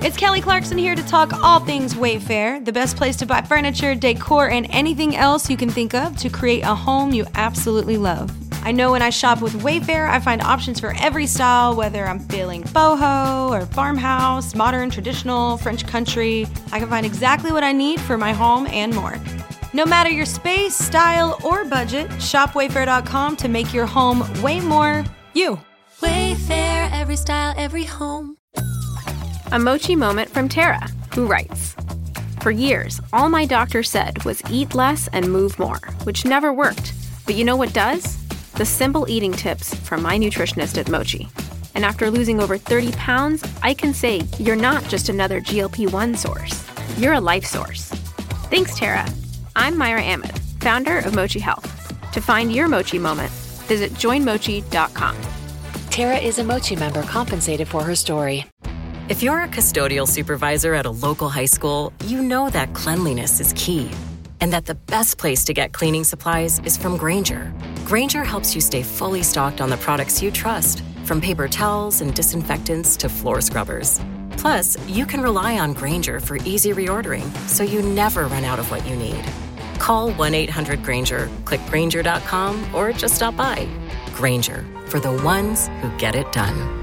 It's Kelly Clarkson here to talk all things Wayfair, the best place to buy furniture, decor, and anything else you can think of to create a home you absolutely love. I know when I shop with Wayfair, I find options for every style, whether I'm feeling boho or farmhouse, modern, traditional, French country. I can find exactly what I need for my home and more. No matter your space, style, or budget, shop Wayfair.com to make your home way more you. Wayfair, every style, every home. A mochi moment from Tara, who writes, "For years, all my doctor said was eat less and move more, which never worked. But you know what does? The simple eating tips from my nutritionist at Mochi. And after losing over 30 pounds, I can say you're not just another GLP-1 source. You're a life source." Thanks, Tara. I'm Myra Ahmed, founder of Mochi Health. To find your Mochi moment, visit joinmochi.com. Tara is a Mochi member compensated for her story. If you're a custodial supervisor at a local high school, you know that cleanliness is key and that the best place to get cleaning supplies is from Grainger. Grainger helps you stay fully stocked on the products you trust, from paper towels and disinfectants to floor scrubbers. Plus, you can rely on Grainger for easy reordering, so you never run out of what you need. Call 1-800-GRAINGER, click Grainger.com, or just stop by. Grainger, for the ones who get it done.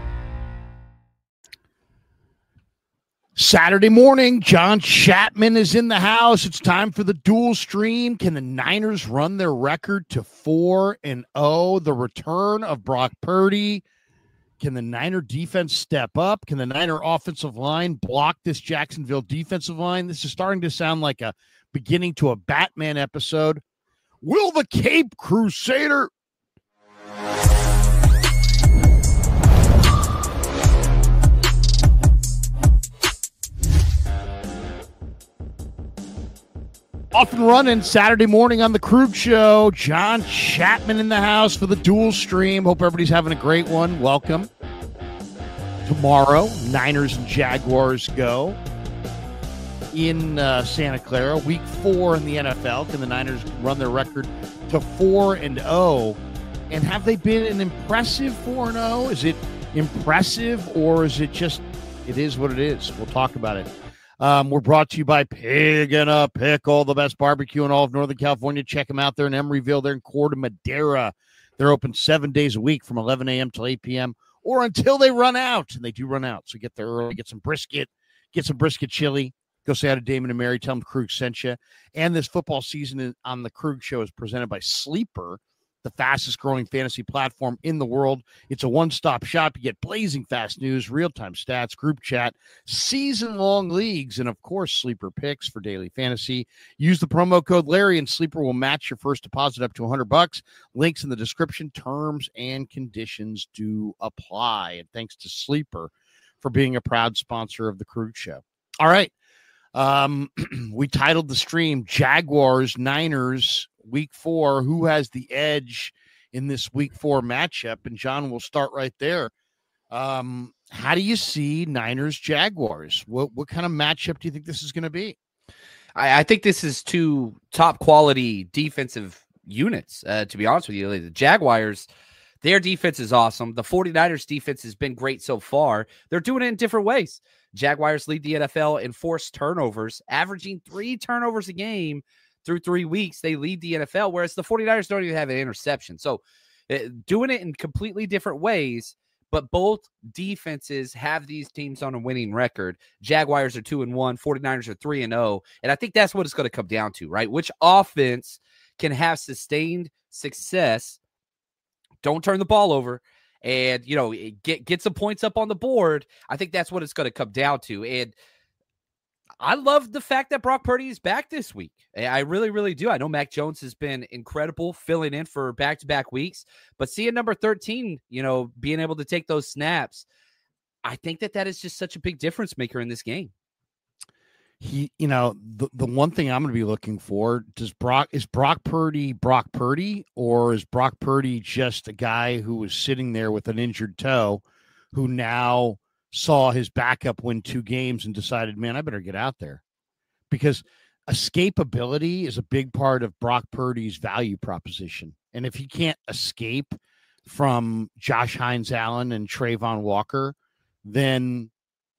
Saturday morning, John Chapman is in the house. It's time for the dual stream. Can the Niners run their record to 4-0? The return of Brock Purdy. Can the Niner defense step up? Can the Niner offensive line block this Jacksonville defensive line? This is starting to sound like a beginning to a Batman episode. Will the Cape Crusader... Off and running Saturday morning on the Krug Show. John Chapman in the house for the dual stream. Hope everybody's having a great one. Welcome. Tomorrow, Niners and Jaguars go in Santa Clara. Week 4 in the NFL. Can the Niners run their record to 4-0? And have they been an impressive 4-0? Is it impressive, or is it just, it is what it is? We'll talk about it. We're brought to you by Pig and a Pickle, the best barbecue in all of Northern California. Check them out there in Emeryville. They're in Corte Madera. They're open 7 days a week from 11 a.m. till 8 p.m. or until they run out. And they do run out. So get there early, get some brisket chili. Go say hi to Damon and Mary. Tell them Krug sent you. And this football season on the Krug Show is presented by Sleeper, the fastest growing fantasy platform in the world. It's a one-stop shop. You get blazing fast news, real-time stats, group chat, season-long leagues, and of course, Sleeper picks for daily fantasy. Use the promo code Larry and Sleeper will match your first deposit up to $100. Links in the description. Terms and conditions do apply. And thanks to Sleeper for being a proud sponsor of the Krug Show. All right. We titled the stream Jaguars Niners Week 4. Who has the edge in this Week 4 matchup? And John, we'll start right there. How do you see Niners Jaguars? What kind of matchup do you think this is going to be? I think this is two top quality defensive units, to be honest with you. The Jaguars, their defense is awesome. The 49ers defense has been great so far. They're doing it in different ways. Jaguars lead the NFL in forced turnovers, averaging 3 turnovers a game through 3 weeks. They lead the NFL, whereas the 49ers don't even have an interception. So doing it in completely different ways, but both defenses have these teams on a winning record. Jaguars are 2-1, 49ers are 3-0. And I think that's what it's going to come down to, right? Which offense can have sustained success, don't turn the ball over, and, you know, get some points up on the board. I think that's what it's going to come down to. And I love the fact that Brock Purdy is back this week. I really, really do. I know Mac Jones has been incredible filling in for back-to-back weeks, but seeing number 13, you know, being able to take those snaps, I think that is just such a big difference maker in this game. The one thing I'm going to be looking for, is Brock Purdy, or is Brock Purdy just a guy who was sitting there with an injured toe who now saw his backup win 2 games and decided, man, I better get out there? Because escapability is a big part of Brock Purdy's value proposition. And if he can't escape from Josh Hines Allen and Trayvon Walker, then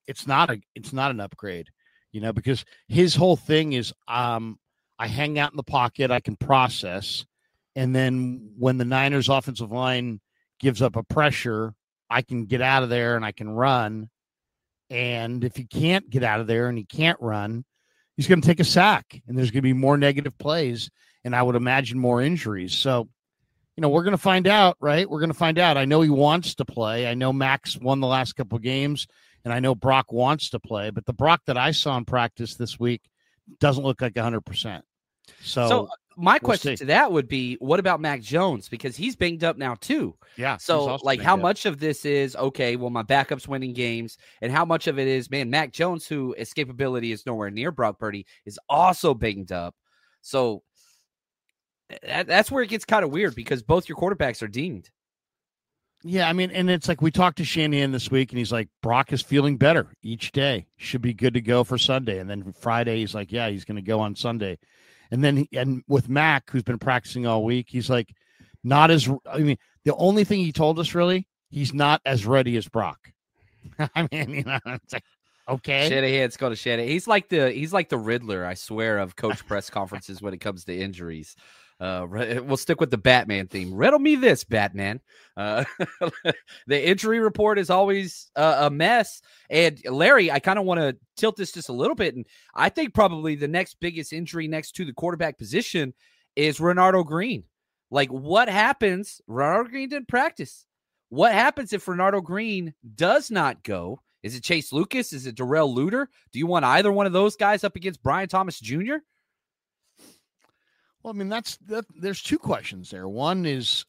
it's not an upgrade, because his whole thing is I hang out in the pocket, I can process, and then when the Niners offensive line gives up a pressure, I can get out of there and I can run. And if he can't get out of there and he can't run, he's going to take a sack, and there's going to be more negative plays, and I would imagine more injuries. So, we're going to find out, right? We're going to find out. I know he wants to play. I know Max won the last couple of games, and I know Brock wants to play, but the Brock that I saw in practice this week doesn't look like 100%. So my question to that would be, what about Mac Jones? Because he's banged up now too. Yeah. So how much of this is, okay, well, my backup's winning games, and how much of it is, man, Mac Jones, who escapability is nowhere near Brock Purdy, is also banged up. So that's where it gets kind of weird, because both your quarterbacks are dinged. Yeah, I mean, and it's like we talked to Shanahan this week, and he's like, Brock is feeling better each day. Should be good to go for Sunday. And then Friday, he's like, yeah, he's going to go on Sunday. And then and with Mac, who's been practicing all week, he's like, the only thing he told us really, he's not as ready as Brock. I mean, it's like, okay. Shanahan's going to Shanahan. He's like the Riddler, I swear, of coach press conferences when it comes to injuries. We'll stick with the Batman theme. Riddle me this, Batman. The injury report is always a mess. And Larry, I kind of want to tilt this just a little bit. And I think probably the next biggest injury next to the quarterback position is Renardo Green. Like, what happens? Renardo Green didn't practice. What happens if Renardo Green does not go? Is it Chase Lucas? Is it Darrell Luter? Do you want either one of those guys up against Brian Thomas Jr.? Well, I mean, there's two questions there. One is,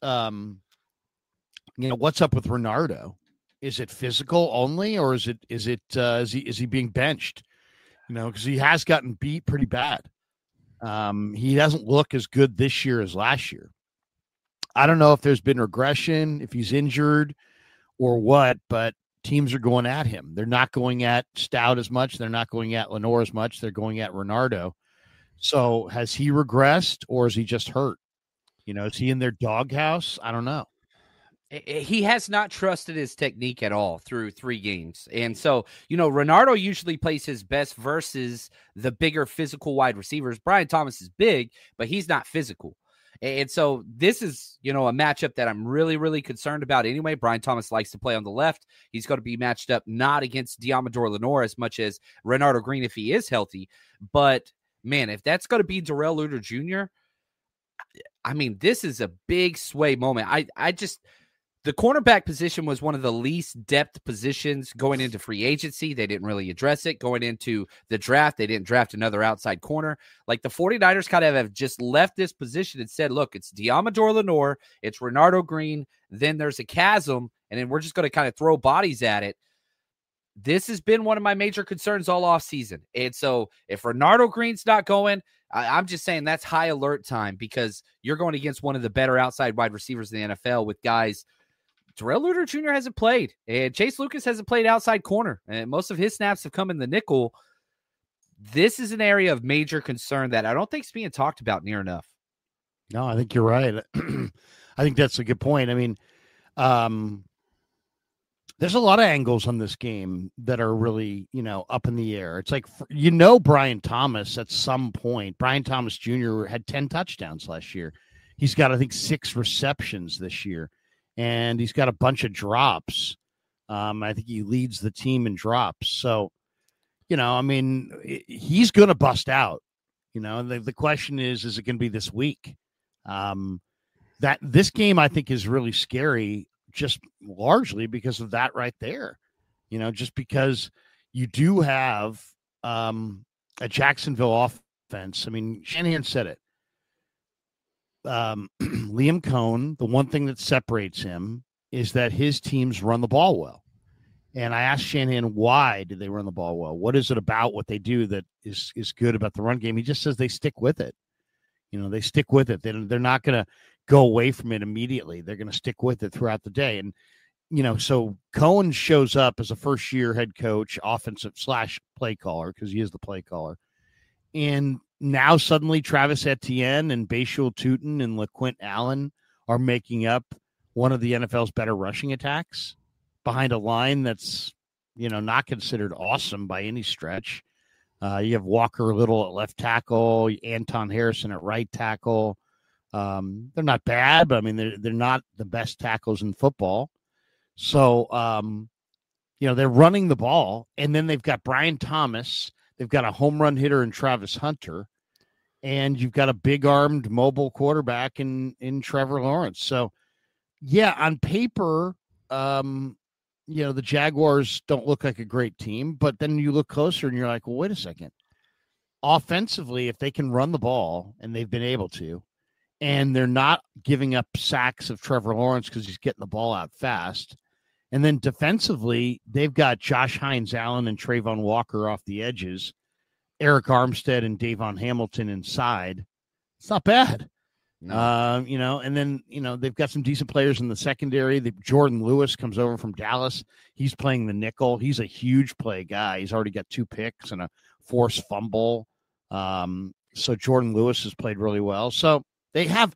what's up with Renardo? Is it physical only, or is he being benched? Because he has gotten beat pretty bad. He doesn't look as good this year as last year. I don't know if there's been regression, if he's injured or what, but teams are going at him. They're not going at Stout as much. They're not going at Lenoir as much. They're going at Renardo. So has he regressed, or is he just hurt? Is he in their doghouse? I don't know. He has not trusted his technique at all through 3 games. And so, Renardo usually plays his best versus the bigger physical wide receivers. Brian Thomas is big, but he's not physical. And so this is, a matchup that I'm really, really concerned about anyway. Brian Thomas likes to play on the left. He's going to be matched up not against Diamador Lenoir as much as Renardo Green if he is healthy, but man, if that's going to be Darrell Luter Jr., I mean, this is a big sway moment. The cornerback position was one of the least depth positions going into free agency. They didn't really address it. Going into the draft, they didn't draft another outside corner. Like, the 49ers kind of have just left this position and said, look, it's Diamador Lenoir, it's Renardo Green, then there's a chasm, and then we're just going to kind of throw bodies at it. This has been one of my major concerns all offseason. And so if Renardo Green's not going, I'm just saying that's high alert time, because you're going against one of the better outside wide receivers in the NFL with guys. Darrell Luter Jr. hasn't played, and Chase Lucas hasn't played outside corner, and most of his snaps have come in the nickel. This is an area of major concern that I don't think is being talked about near enough. No, I think you're right. I think that's a good point. I mean, there's a lot of angles on this game that are really, up in the air. It's like, Brian Thomas at some point. Brian Thomas Jr. had 10 touchdowns last year. He's got, I think, 6 receptions this year, and he's got a bunch of drops. I think he leads the team in drops. So, he's going to bust out. The question is it going to be this week? That this game, I think, is really scary, just largely because of that right there. Just because you do have a Jacksonville offense. I mean, Shanahan said it. Liam Cohn, the one thing that separates him is that his teams run the ball well. And I asked Shanahan, why do they run the ball well? What is it about what they do that is good about the run game? He just says they stick with it. They stick with it. They're not going to go away from it immediately. They're going to stick with it throughout the day. And, so Cohen shows up as a first-year head coach, offensive / play caller, because he is the play caller. And now suddenly Travis Etienne and Bashul Tutin and LaQuint Allen are making up one of the NFL's better rushing attacks behind a line that's not considered awesome by any stretch. You have Walker Little at left tackle, Anton Harrison at right tackle. They're not bad, but I mean, they're not the best tackles in football. So, they're running the ball, and then they've got Brian Thomas. They've got a home run hitter in Travis Hunter, and you've got a big-armed mobile quarterback in Trevor Lawrence. So, yeah, on paper, the Jaguars don't look like a great team, but then you look closer and you're like, well, wait a second. Offensively, if they can run the ball, and they've been able to, and they're not giving up sacks of Trevor Lawrence because he's getting the ball out fast, and then defensively, they've got Josh Hines-Allen and Trayvon Walker off the edges, Eric Armstead and Davon Hamilton inside. It's not bad. No. And then, they've got some decent players in the secondary. Jordan Lewis comes over from Dallas. He's playing the nickel. He's a huge play guy. He's already got 2 picks and a forced fumble. So Jordan Lewis has played really well. So they have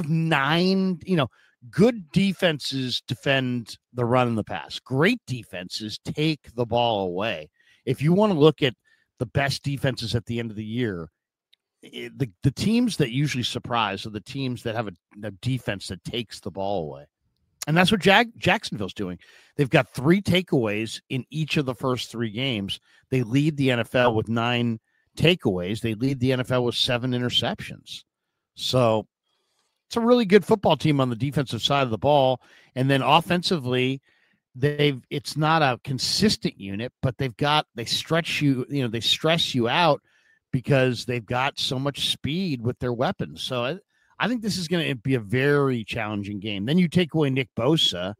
9, good defenses defend the run and the pass. Great defenses take the ball away. If you want to look at the best defenses at the end of the year, the teams that usually surprise are the teams that have a defense that takes the ball away. And that's what Jacksonville's doing. They've got 3 takeaways in each of the first 3 games. They lead the NFL with 9 takeaways. They lead the NFL with 7 interceptions. So it's a really good football team on the defensive side of the ball. And then offensively, it's not a consistent unit, but they stretch you, they stress you out because they've got so much speed with their weapons. So I think this is going to be a very challenging game. Then you take away Nick Bosa,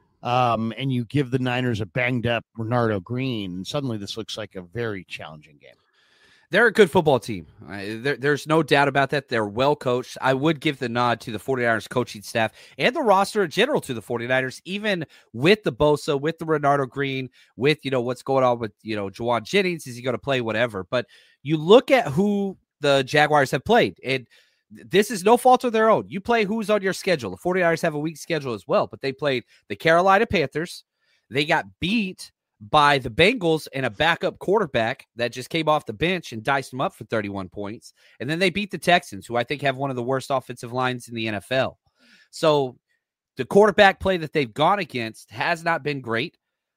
and you give the Niners a banged-up Renardo Green, and suddenly this looks like a very challenging game. They're a good football team. There's no doubt about that. They're well coached. I would give the nod to the 49ers coaching staff and the roster in general to the 49ers, even with the Bosa, with the Renardo Green, with, what's going on with, Juwan Jennings. Is he going to play? Whatever. But you look at who the Jaguars have played, and this is no fault of their own. You play who's on your schedule. The 49ers have a weak schedule as well, but they played the Carolina Panthers. They got beat by the Bengals and a backup quarterback that just came off the bench and diced them up for 31 points. And then they beat the Texans, who I think have one of the worst offensive lines in the NFL. So the quarterback play that they've gone against has not been great,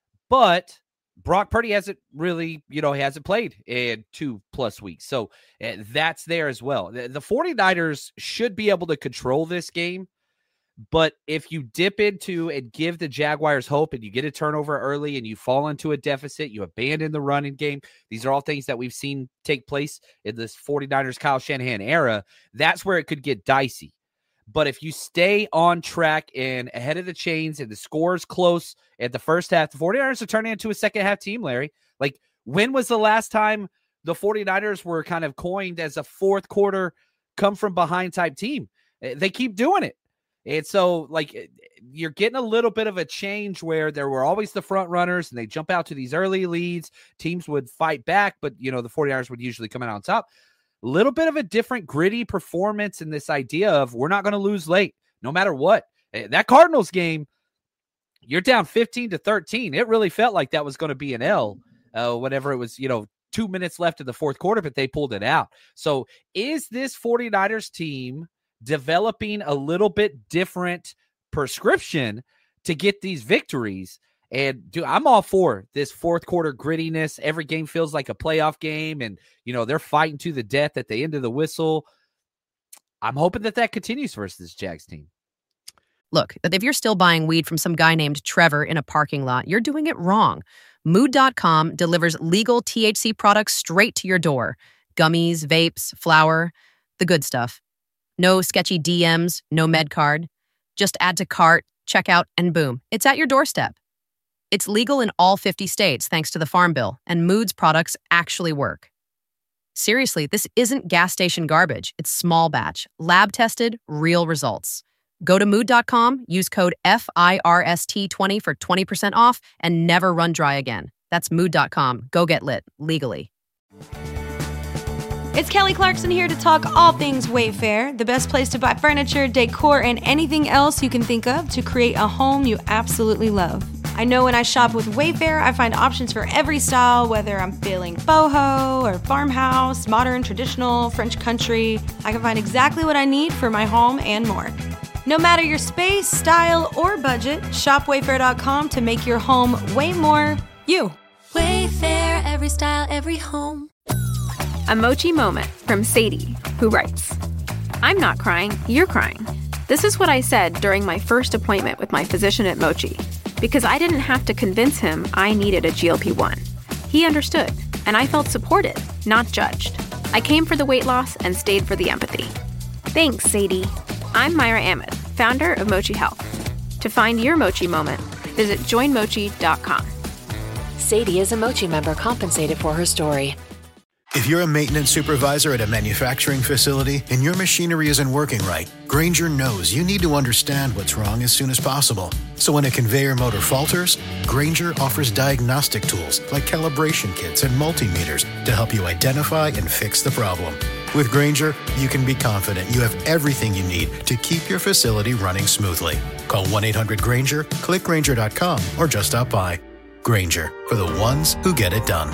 but Brock Purdy hasn't really, hasn't played in 2+ weeks. So that's there as well. The 49ers should be able to control this game. But if you dip into and give the Jaguars hope and you get a turnover early and you fall into a deficit, you abandon the running game. These are all things that we've seen take place in this 49ers Kyle Shanahan era. That's where it could get dicey. But if you stay on track and ahead of the chains and the score's close at the first half, the 49ers are turning into a second half team, Larry. Like, when was the last time the 49ers were kind of coined as a fourth quarter come from behind type team? They keep doing it. And so, you're getting a little bit of a change where there were always the front runners and they jump out to these early leads. Teams would fight back, but, the 49ers would usually come out on top. A little bit of a different gritty performance in this idea of we're not going to lose late, no matter what. That Cardinals game, you're down 15-13. It really felt like that was going to be an L whenever it was, 2 minutes left in the fourth quarter, but they pulled it out. So is this 49ers team developing a little bit different prescription to get these victories? And dude, I'm all for this fourth quarter grittiness. Every game feels like a playoff game, and they're fighting to the death at the end of the whistle. I'm hoping that continues versus this Jags team. Look, if you're still buying weed from some guy named Trevor in a parking lot, you're doing it wrong. Mood.com delivers legal THC products straight to your door. Gummies, vapes, flour, the good stuff. No sketchy DMs, no med card. Just add to cart, checkout, and boom, it's at your doorstep. It's legal in all 50 states thanks to the Farm Bill, and Mood's products actually work. Seriously, this isn't gas station garbage. It's small batch, lab-tested, real results. Go to Mood.com, use code FIRST20 for 20% off, and never run dry again. That's Mood.com. Go get lit, legally. It's Kelly Clarkson here to talk all things Wayfair, the best place to buy furniture, decor, and anything else you can think of to create a home you absolutely love. I know when I shop with Wayfair, I find options for every style, whether I'm feeling boho or farmhouse, modern, traditional, French country. I can find exactly what I need for my home and more. No matter your space, style, or budget, shop Wayfair.com to make your home way more you. Wayfair, every style, every home. A Mochi moment from Sadie, who writes, I'm not crying, you're crying. This is what I said during my first appointment with my physician at Mochi, because I didn't have to convince him I needed a GLP-1. He understood, and I felt supported, not judged. I came for the weight loss and stayed for the empathy. Thanks, Sadie. I'm Myra Ahmed, founder of Mochi Health. To find your Mochi moment, visit joinmochi.com. Sadie is a Mochi member compensated for her story. If you're a maintenance supervisor at a manufacturing facility and your machinery isn't working right, Grainger knows you need to understand what's wrong as soon as possible. So when a conveyor motor falters, Grainger offers diagnostic tools like calibration kits and multimeters to help you identify and fix the problem. With Grainger, you can be confident you have everything you need to keep your facility running smoothly. Call 1-800-GRAINGER, click Grainger.com, or just stop by. Grainger, for the ones who get it done.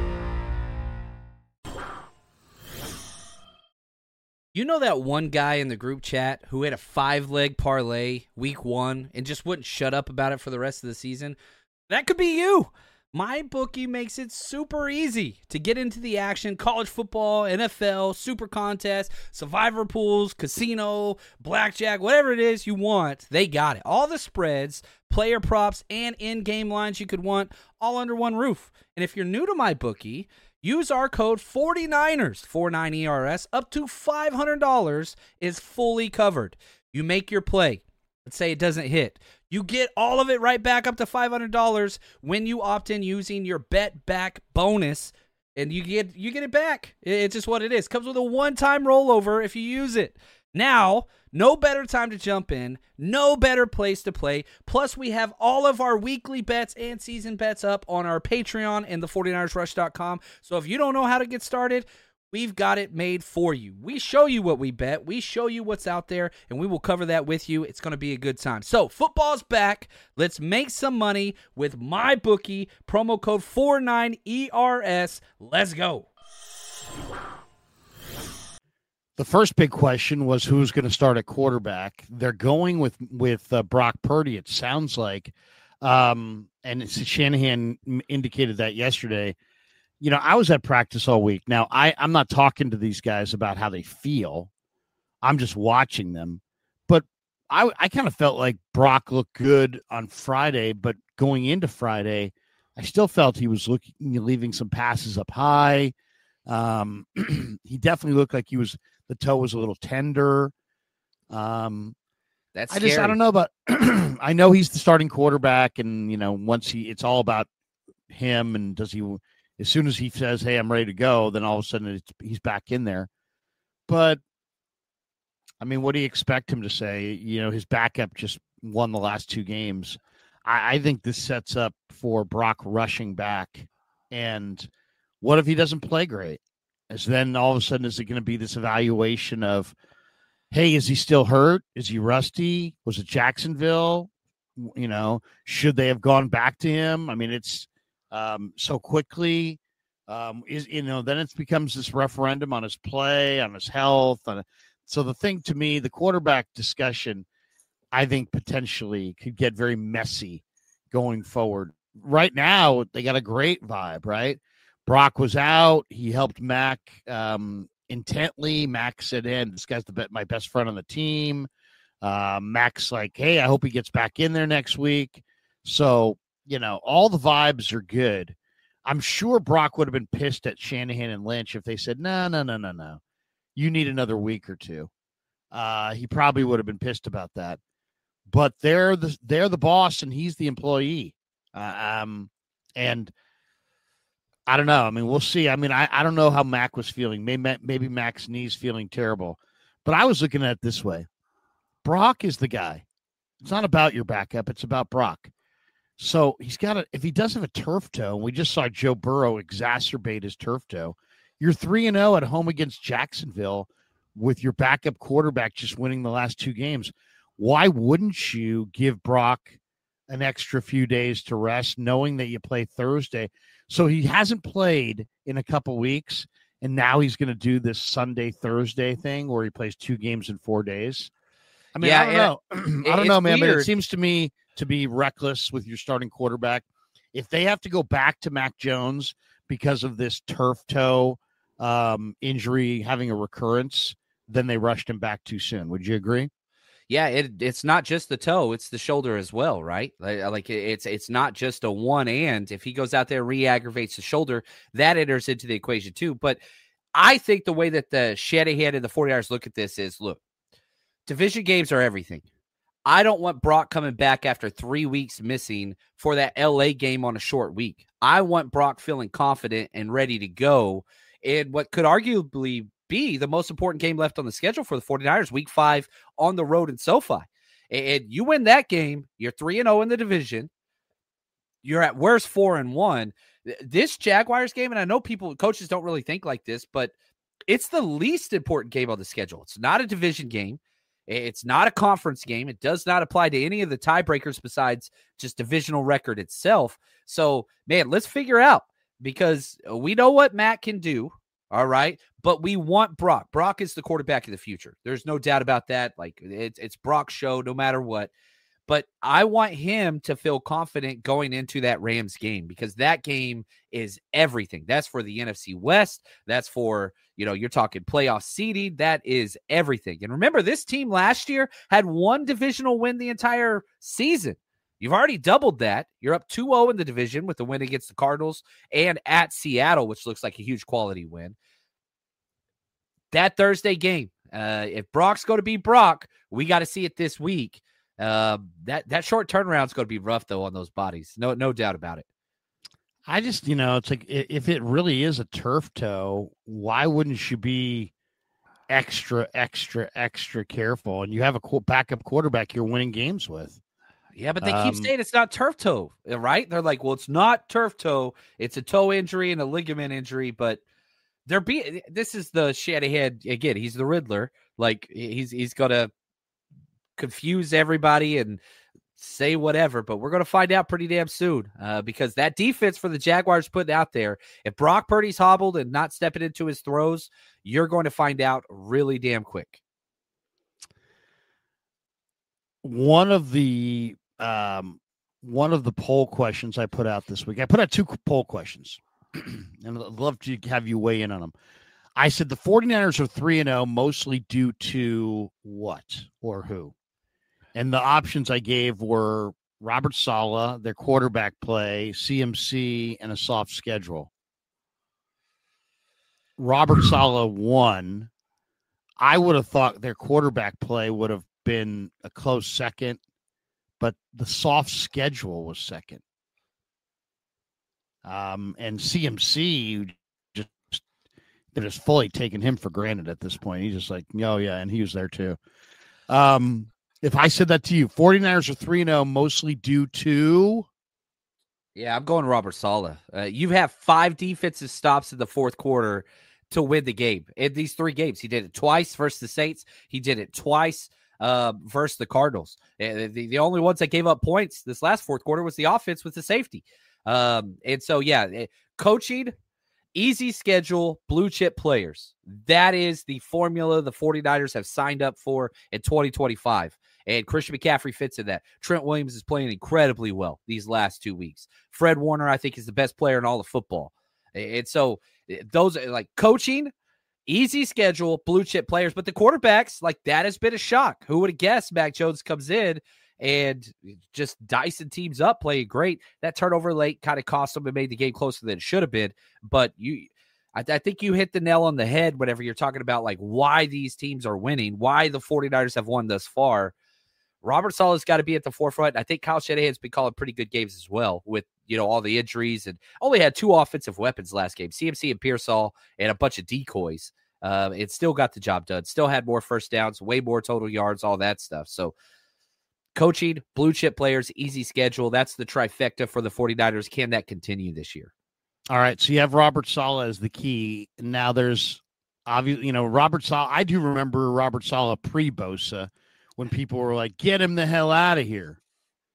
You know that one guy in the group chat who had a 5-leg parlay week 1 and just wouldn't shut up about it for the rest of the season? That could be you. MyBookie makes it super easy to get into the action. College football, NFL, super contests, survivor pools, casino, blackjack, whatever it is you want, they got it. All the spreads, player props, and in-game lines you could want all under one roof. And if you're new to MyBookie, use our code 49ers, 49ERS, up to $500 is fully covered. You make your play. Let's say it doesn't hit. You get all of it right back up to $500 when you opt in using your bet back bonus, and you get it back. It's just what it is. Comes with a one-time rollover if you use it. Now, no better time to jump in, no better place to play. Plus, we have all of our weekly bets and season bets up on our Patreon and the 49ersrush.com. So if you don't know how to get started, we've got it made for you. We show you what we bet. We show you what's out there, and we will cover that with you. It's going to be a good time. So football's back. Let's make some money with MyBookie. Promo code 49ERS. Let's go. The first big question was who's going to start at quarterback. They're going with Brock Purdy, it sounds like. And Shanahan indicated that yesterday. You know, I was at practice all week. Now, I'm not talking to these guys about how they feel. I'm just watching them. But I kind of felt like Brock looked good on Friday, but going into Friday, I still felt he was leaving some passes up high. He definitely looked like the toe was a little tender. That's scary. I don't know about, I know he's the starting quarterback, and, you know, it's all about him, and as soon as he says, hey, I'm ready to go, then all of a sudden he's back in there. But, I mean, what do you expect him to say? You know, his backup just won the last 2 games. I think this sets up for Brock rushing back. And what if he doesn't play great? Then all of a sudden, is it going to be this evaluation of, hey, is he still hurt? Is he rusty? Was it Jacksonville? You know, should they have gone back to him? I mean, it's so quickly. Then it becomes this referendum on his play, on his health. So the thing to me, the quarterback discussion, I think potentially could get very messy going forward. Right now, they got a great vibe, right? Brock was out. He helped Mac intently. Mac said, this guy's my best friend on the team. Mac's like, hey, I hope he gets back in there next week. So, you know, all the vibes are good. I'm sure Brock would have been pissed at Shanahan and Lynch if they said, no. You need another week or 2. He probably would have been pissed about that. But they're the boss, and he's the employee. And I don't know. I mean, we'll see. I mean, I don't know how Mac was feeling. Maybe Mac's knee's feeling terrible. But I was looking at it this way. Brock is the guy. It's not about your backup. It's about Brock. So if he does have a turf toe, and we just saw Joe Burrow exacerbate his turf toe, you're 3-0 at home against Jacksonville with your backup quarterback just winning the last 2 games. Why wouldn't you give Brock an extra few days to rest, knowing that you play Thursday. So he hasn't played in a couple weeks, and now he's going to do this Sunday, Thursday thing where he plays 2 games in 4 days. I mean, I don't know. I don't know, man, but it seems to me to be reckless with your starting quarterback. If they have to go back to Mac Jones because of this turf toe injury having a recurrence, then they rushed him back too soon. Would you agree? Yeah, it's not just the toe, it's the shoulder as well, right? Like it's not just a one and. If he goes out there and re-aggravates the shoulder, that enters into the equation too. But I think the way that the Shanahan and the 49ers look at this is, look, division games are everything. I don't want Brock coming back after 3 weeks missing for that LA game on a short week. I want Brock feeling confident and ready to go in what could arguably be the most important game left on the schedule for the 49ers, week 5 on the road in SoFi. And you win that game, you're 3-0 in the division. You're at worst 4-1. This Jaguars game, and I know coaches don't really think like this, but it's the least important game on the schedule. It's not a division game. It's not a conference game. It does not apply to any of the tiebreakers besides just divisional record itself. So, man, let's figure out, because we know what Matt can do. All right. But we want Brock. Brock is the quarterback of the future. There's no doubt about that. Like, it's Brock's show no matter what. But I want him to feel confident going into that Rams game, because that game is everything. That's for the NFC West. That's for, you're talking playoff seeding. That is everything. And remember, this team last year had 1 divisional win the entire season. You've already doubled that. You're up 2-0 in the division with the win against the Cardinals and at Seattle, which looks like a huge quality win. That Thursday game, if Brock's going to be Brock, we got to see it this week. That short turnaround is going to be rough, though, on those bodies. No doubt about it. I just, it's like, if it really is a turf toe, why wouldn't you be extra careful? And you have a backup quarterback you're winning games with. Yeah, but they keep saying it's not turf toe, right? They're like, well, it's not turf toe. It's a toe injury and a ligament injury, but this is the Shanahan again. He's the Riddler. Like, he's going to confuse everybody and say whatever, but we're going to find out pretty damn soon, because that defense for the Jaguars putting out there, if Brock Purdy's hobbled and not stepping into his throws, you're going to find out really damn quick. One of the poll questions I put out this week, I put out 2 poll questions, and I'd love to have you weigh in on them. I said the 49ers are 3-0, mostly due to what or who? And the options I gave were Robert Saleh, their quarterback play, CMC, and a soft schedule. Robert Saleh won. I would have thought their quarterback play would have been a close second, but the soft schedule was second. And CMC they're just fully taking him for granted at this point. He's just like, oh yeah, and he was there too. If I said that to you, 49ers are 3-0, mostly due to. Yeah, I'm going Robert Saleh. You have 5 defensive stops in the fourth quarter to win the game. In these 3 games, he did it twice versus the Saints. He did it twice versus the Cardinals. The only ones that gave up points this last fourth quarter was the offense with the safety. And so, yeah, coaching, easy schedule, blue chip players. That is the formula the 49ers have signed up for in 2025. And Christian McCaffrey fits in that. Trent Williams is playing incredibly well these last 2 weeks. Fred Warner, I think, is the best player in all of football. And so those are like coaching, easy schedule, blue chip players. But the quarterbacks, like, that has been a shock. Who would have guessed Mac Jones comes in and just dicing teams up, playing great? That turnover late kind of cost them and made the game closer than it should have been. But I think you hit the nail on the head whenever you're talking about, like, why these teams are winning, why the 49ers have won thus far. Robert Saleh's got to be at the forefront. I think Kyle Shanahan's been calling pretty good games as well with, all the injuries, and only had 2 offensive weapons last game, CMC and Pearsall, and a bunch of decoys. It still got the job done. Still had more first downs, way more total yards, all that stuff. So coaching, blue chip players, easy schedule. That's the trifecta for the 49ers. Can that continue this year? All right. So you have Robert Saleh as the key. Now there's obviously, Robert Saleh. I do remember Robert Saleh pre-Bosa when people were like, get him the hell out of here.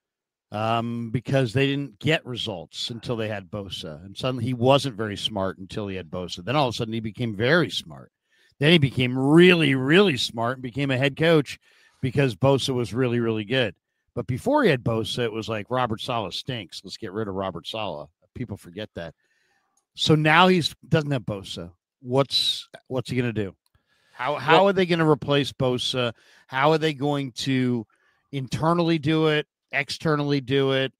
because they didn't get results until they had Bosa. And suddenly he wasn't very smart until he had Bosa. Then all of a sudden he became very smart. Then he became really, really smart and became a head coach because Bosa was really, really good. But before he had Bosa, it was like Robert Saleh stinks. Let's get rid of Robert Saleh. People forget that. So now doesn't have Bosa. What's he going to do? How are they going to replace Bosa? How are they going to internally do it, externally do it?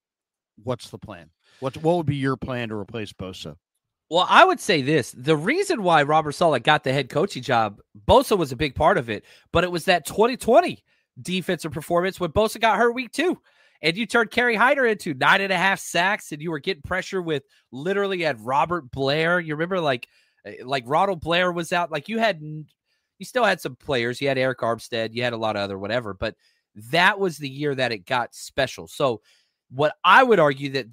What's the plan? What would be your plan to replace Bosa? Well, I would say this. The reason why Robert Saleh got the head coaching job, Bosa was a big part of it, but it was that 2020 defensive performance when Bosa got hurt week 2. And you turned Kerry Hyder into 9.5 sacks, and you were getting pressure with literally at Robert Blair. You remember like Ronald Blair was out. Like you still had some players. You had Eric Armstead. You had a lot of other whatever, but that was the year that it got special. So what I would argue that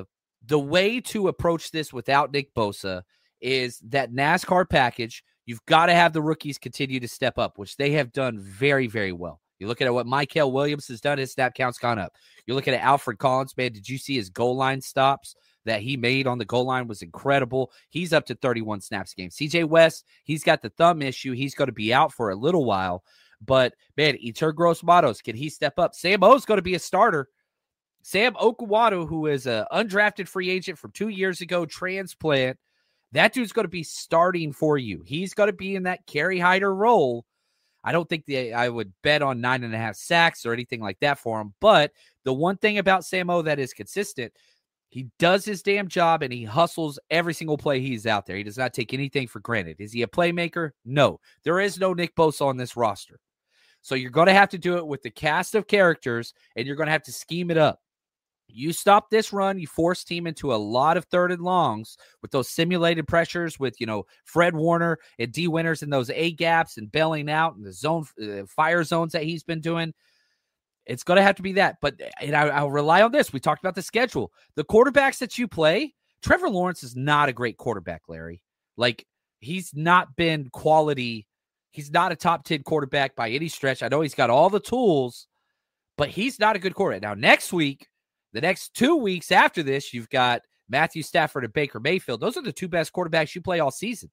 the way to approach this without Nick Bosa is that NASCAR package. You've got to have the rookies continue to step up, which they have done very, very well. You look at what Michael Williams has done, his snap count's gone up. You're looking at Alfred Collins, man. Did you see his goal line stops that he made on the goal line was incredible. He's up to 31 snaps a game. CJ West, he's got the thumb issue. He's going to be out for a little while. But, man, Yetur Gross-Matos, can he step up? Sam O's going to be a starter. Sam Okuwadu, who is an undrafted free agent from 2 years ago, transplant, that dude's going to be starting for you. He's going to be in that Kerry Hyder role. I don't think I would bet on 9.5 sacks or anything like that for him. But the one thing about Sam O that is consistent, he does his damn job and he hustles every single play he's out there. He does not take anything for granted. Is he a playmaker? No. There is no Nick Bosa on this roster. So you're going to have to do it with the cast of characters, and you're going to have to scheme it up. You stop this run, you force team into a lot of 3rd and longs with those simulated pressures with, Fred Warner and D Winters and those A gaps and bailing out and the zone fire zones that he's been doing. It's going to have to be that. But I'll rely on this. We talked about the schedule. The quarterbacks that you play, Trevor Lawrence is not a great quarterback, Larry. Like, he's not been quality. He's not a top 10 quarterback by any stretch. I know he's got all the tools, but he's not a good quarterback. Now, next week, the next 2 weeks after this, you've got Matthew Stafford and Baker Mayfield. Those are the 2 best quarterbacks you play all season.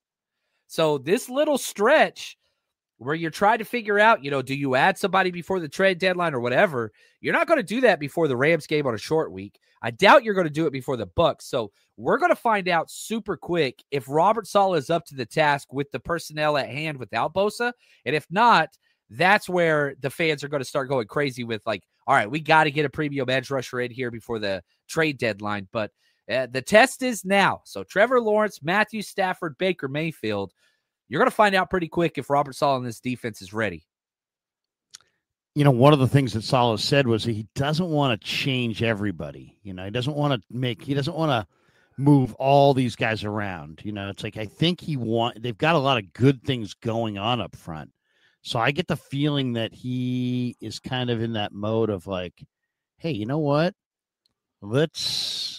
So this little stretch where you're trying to figure out, do you add somebody before the trade deadline or whatever? You're not going to do that before the Rams game on a short week. I doubt you're going to do it before the Bucks. So we're going to find out super quick if Robert Saleh is up to the task with the personnel at hand without Bosa. And if not, that's where the fans are going to start going crazy with like, all right, we got to get a premium edge rusher in here before the trade deadline. But the test is now. So Trevor Lawrence, Matthew Stafford, Baker Mayfield, you're going to find out pretty quick if Robert Saleh and this defense is ready. One of the things that Saleh said was that he doesn't want to change everybody. He doesn't want to move all these guys around. It's like, I think they've got a lot of good things going on up front. So I get the feeling that he is kind of in that mode of like, hey, you know what? Let's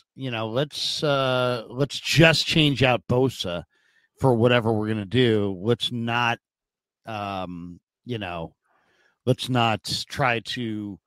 just change out Bosa for whatever we're going to do. Let's not, let's not try to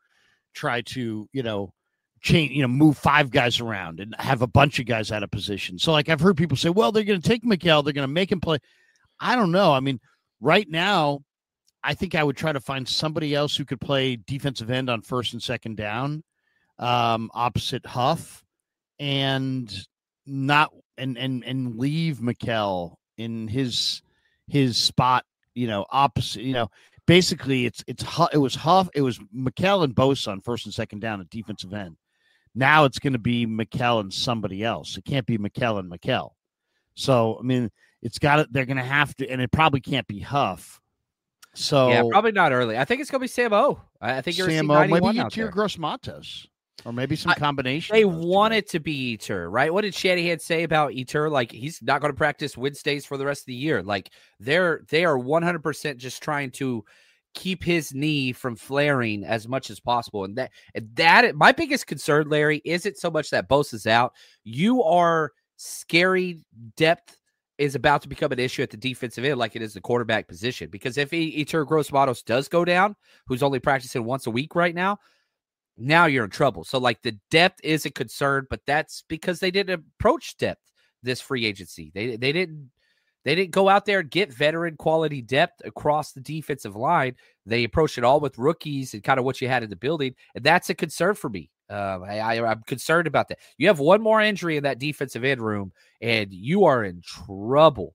change, move 5 guys around and have a bunch of guys out of position. So like I've heard people say, well, they're going to take Mikel, they're going to make him play. I don't know. I mean, right now, I think I would try to find somebody else who could play defensive end on 1st and 2nd down, opposite Huff, and not and leave Mikel in his spot. Opposite. Basically, it was Huff, it was Mikel and Bosa on 1st and 2nd down at defensive end. Now it's going to be Mikel and somebody else. It can't be Mikel and Mikel. So I mean, they're going to have to, and it probably can't be Huff. So yeah, probably not early. I think it's going to be Sam O. I think you're Sam O. Maybe Yetur Gross-Matos, or maybe some combination. They want it to be Yetur, right? What did Shanahan say about Yetur? Like, he's not going to practice Wednesdays for the rest of the year. Like, they are 100% just trying to keep his knee from flaring as much as possible. And that my biggest concern, Larry, isn't so much that Bosa's out. You are scary depth is about to become an issue at the defensive end like it is the quarterback position. Because if Yetur Gross-Matos does go down, who's only practicing once a week right now, now you're in trouble. So like the depth is a concern, but that's because they didn't approach depth this free agency. They didn't go out there and get veteran quality depth across the defensive line. They approached it all with rookies and kind of what you had in the building. And that's a concern for me. I'm concerned about that. You have one more injury in that defensive end room and you are in trouble.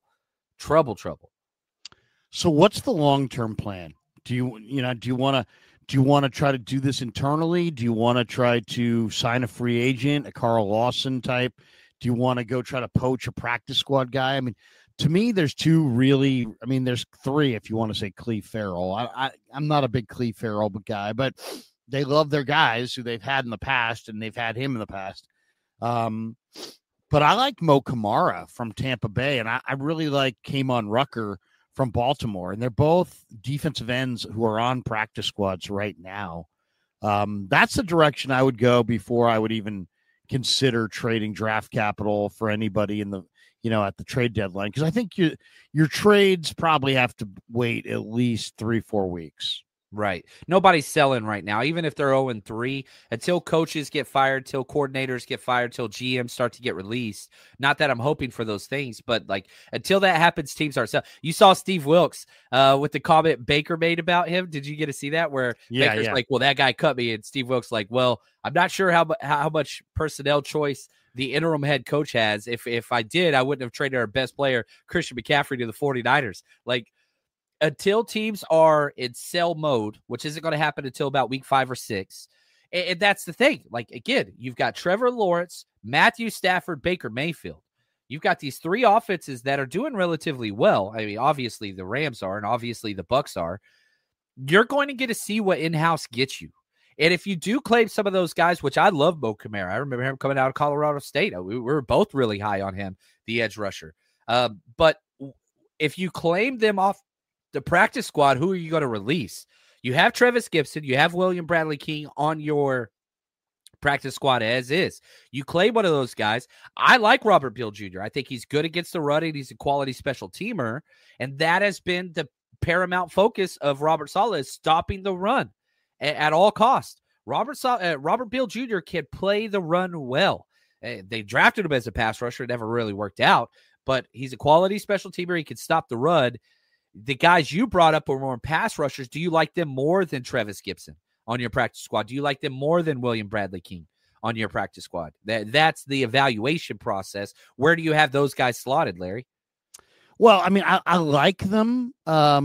So what's the long-term plan? Do you want to try to do this internally? Do you want to try to sign a free agent, a Carl Lawson type? Do you want to go try to poach a practice squad guy? I mean, to me, there's there's three if you want to say Cleve Farrell. I'm not a big Cleve Farrell guy, but they love their guys who they've had in the past, and they've had him in the past. But I like Mo Kamara from Tampa Bay, and I really like K'Mon Rucker from Baltimore, and they're both defensive ends who are on practice squads right now. That's the direction I would go before I would even consider trading draft capital for anybody in the at the trade deadline, because I think your trades probably have to wait at least 3-4 weeks. Right. Nobody's selling right now, even if they're 0-3, until coaches get fired, till coordinators get fired, till GMs start to get released. Not that I'm hoping for those things, but like until that happens, teams are selling. You saw Steve Wilkes with the comment Baker made about him. Did you get to see that? Where Baker's like, well, that guy cut me. And Steve Wilkes like, well, I'm not sure how much personnel choice the interim head coach has. If I did, I wouldn't have traded our best player, Christian McCaffrey, to the 49ers. Like, until teams are in sell mode, which isn't going to happen until about week 5 or 6. And that's the thing. Like, again, you've got Trevor Lawrence, Matthew Stafford, Baker Mayfield. You've got these three offenses that are doing relatively well. I mean, obviously the Rams are, and obviously the Bucs are. You're going to get to see what in-house gets you. And if you do claim some of those guys, which I love Mo Kamara. I remember him coming out of Colorado State. We were both really high on him, the edge rusher. But if you claim them off the practice squad, who are you going to release? You have Travis Gibson. You have William Bradley King on your practice squad as is. You claim one of those guys. I like Robert Beal Jr. I think he's good against the run, and he's a quality special teamer. And that has been the paramount focus of Robert Saleh, is stopping the run at all costs. Robert Beal Jr. can play the run well. They drafted him as a pass rusher. It never really worked out, but he's a quality special teamer. He can stop the run. The guys you brought up were more pass rushers. Do you like them more than Travis Gibson on your practice squad? Do you like them more than William Bradley King on your practice squad? That's the evaluation process. Where do you have those guys slotted, Larry? Well, I mean, I like them.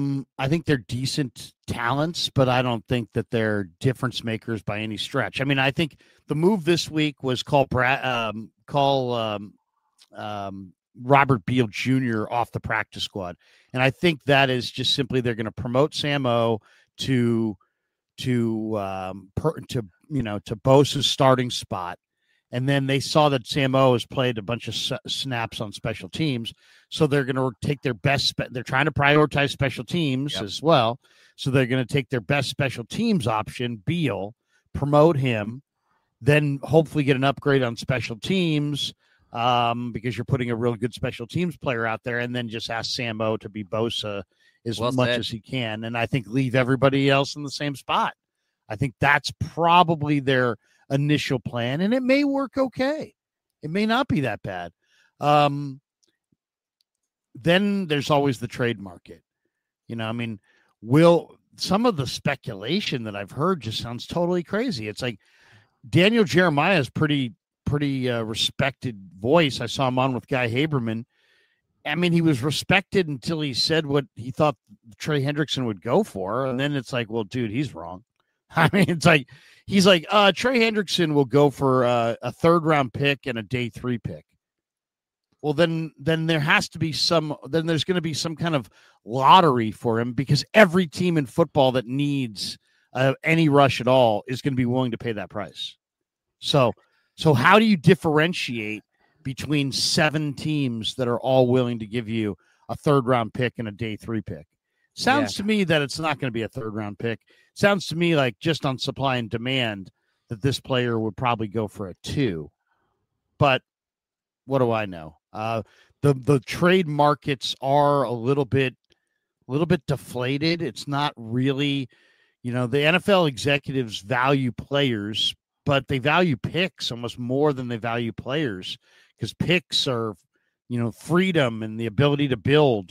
I think they're decent talents, but I don't think that they're difference makers by any stretch. I mean, I think the move this week was call Robert Beal Jr. off the practice squad. And I think that is just simply they're going to promote Sam O to Bosa's starting spot. And then they saw that Sam O has played a bunch of snaps on special teams. So they're going to take their best. They're trying to prioritize special teams as well. So they're going to take their best special teams option, Beal, promote him, then hopefully get an upgrade on special teams, because you're putting a real good special teams player out there, and then just ask Sam O to be Bosa as much as he can. And I think leave everybody else in the same spot. I think that's probably their initial plan, and it may work okay. It may not be that bad. Then there's always the trade market. I mean, some of the speculation that I've heard just sounds totally crazy. It's like Daniel Jeremiah is pretty respected voice. I saw him on with Guy Haberman. I mean, he was respected until he said what he thought Trey Hendrickson would go for. And then it's like, well, dude, he's wrong. I mean, it's like, he's like, Trey Hendrickson will go for a 3rd round pick and a day 3 pick. Well, then there has to be there's going to be some kind of lottery for him, because every team in football that needs any rush at all is going to be willing to pay that price. So how do you differentiate between 7 teams that are all willing to give you a 3rd round pick and a day 3 pick? Sounds to me that it's not going to be a 3rd round pick. Sounds to me like, just on supply and demand, that this player would probably go for a 2. But what do I know? The trade markets are a little bit deflated. It's not really, the NFL executives value players, but they value picks almost more than they value players, because picks are, freedom and the ability to build.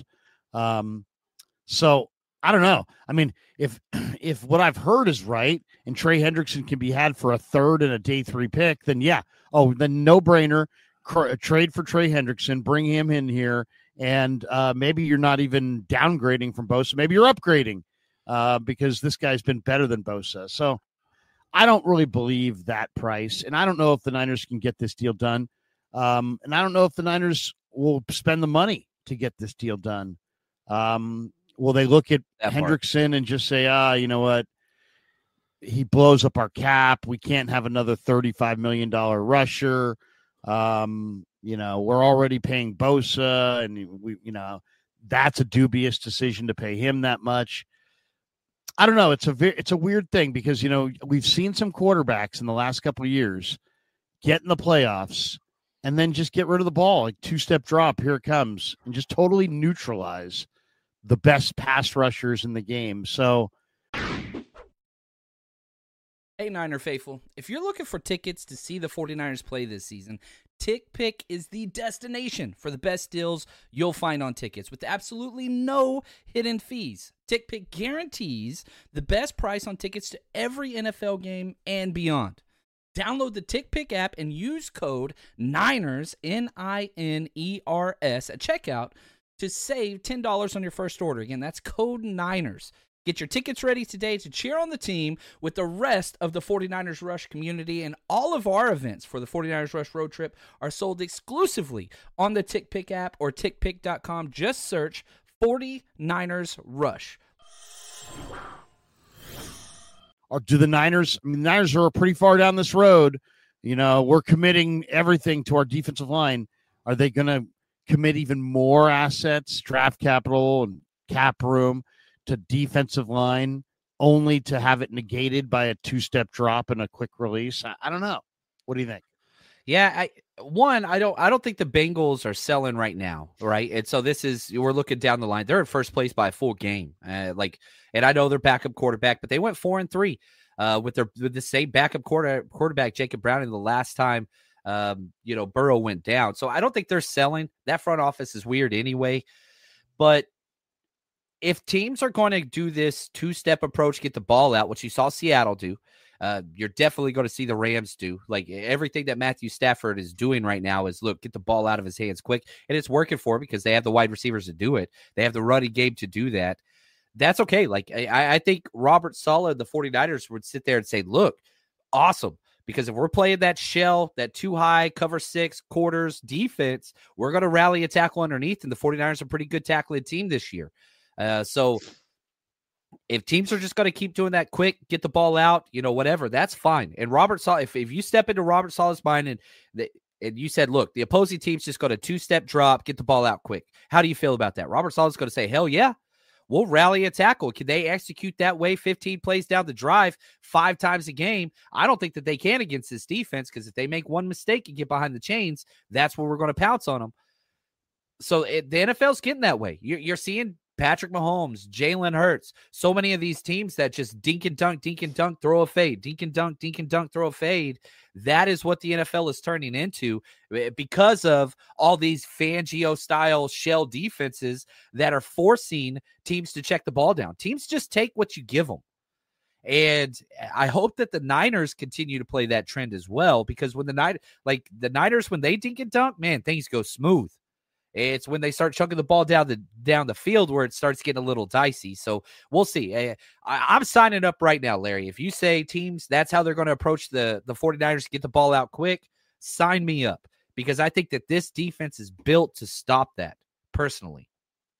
So I don't know. I mean, if what I've heard is right and Trey Hendrickson can be had for a third and a day 3 pick, then yeah. Oh, then no brainer. Trade for Trey Hendrickson, bring him in here, and maybe you're not even downgrading from Bosa. Maybe you're upgrading because this guy's been better than Bosa. So I don't really believe that price, and I don't know if the Niners can get this deal done. And I don't know if the Niners will spend the money to get this deal done. Will they look at Hendrickson and just say, you know what? He blows up our cap. We can't have another $35 million rusher. We're already paying Bosa, and that's a dubious decision to pay him that much. I don't know. It's a weird thing because, we've seen some quarterbacks in the last couple of years get in the playoffs and then just get rid of the ball, like 2-step drop, here it comes, and just totally neutralize the best pass rushers in the game. So, hey, Niner faithful, if you're looking for tickets to see the 49ers play this season, TickPick is the destination for the best deals you'll find on tickets with absolutely no hidden fees. TickPick guarantees the best price on tickets to every NFL game and beyond. Download the TickPick app and use code NINERS, NINERS, at checkout to save $10 on your first order. Again, that's code NINERS. Get your tickets ready today to cheer on the team with the rest of the 49ers Rush community, and all of our events for the 49ers Rush road trip are sold exclusively on the TickPick app or tickpick.com. Just search 49ers Rush. Or do the Niners, the Niners are pretty far down this road. We're committing everything to our defensive line. Are they going to commit even more assets, draft capital and cap room to defensive line, only to have it negated by a 2-step drop and a quick release? I don't know. What do you think? Yeah, I don't think the Bengals are selling right now, right? And so we're looking down the line. They're in first place by a full game. And I know they're backup quarterback, but they went 4-3 with the same backup quarterback, Jacob Browning, the last time Burrow went down. So I don't think they're selling. That front office is weird anyway. But if teams are going to do this 2-step approach, get the ball out, which you saw Seattle do, you're definitely going to see the Rams do. Like, everything that Matthew Stafford is doing right now is, look, get the ball out of his hands quick. And it's working for him because they have the wide receivers to do it. They have the running game to do that. That's okay. Like, I think Robert Saleh, the 49ers, would sit there and say, look, awesome. Because if we're playing that shell, that too high, cover 6 quarters defense, we're going to rally a tackle underneath. And the 49ers are a pretty good tackling team this year. So if teams are just going to keep doing that quick, get the ball out, whatever, that's fine. And Robert Saleh, if you step into Robert Saleh's mind and you said, look, the opposing team's just got a 2-step drop, get the ball out quick. How do you feel about that? Robert Saleh's going to say, hell yeah, we'll rally a tackle. Can they execute that way 15 plays down the drive 5 times a game? I don't think that they can against this defense, because if they make one mistake and get behind the chains, that's where we're going to pounce on them. So the NFL's getting that way. You're seeing Patrick Mahomes, Jalen Hurts, so many of these teams that just dink and dunk, throw a fade, dink and dunk, throw a fade. That is what the NFL is turning into because of all these Fangio-style shell defenses that are forcing teams to check the ball down. Teams just take what you give them. And I hope that the Niners continue to play that trend as well, because when the Niners, when they dink and dunk, man, things go smooth. It's when they start chunking the ball down the field where it starts getting a little dicey. So we'll see. I'm signing up right now, Larry. If you say teams, that's how they're going to approach the 49ers to get the ball out quick, sign me up, because I think that this defense is built to stop that, personally.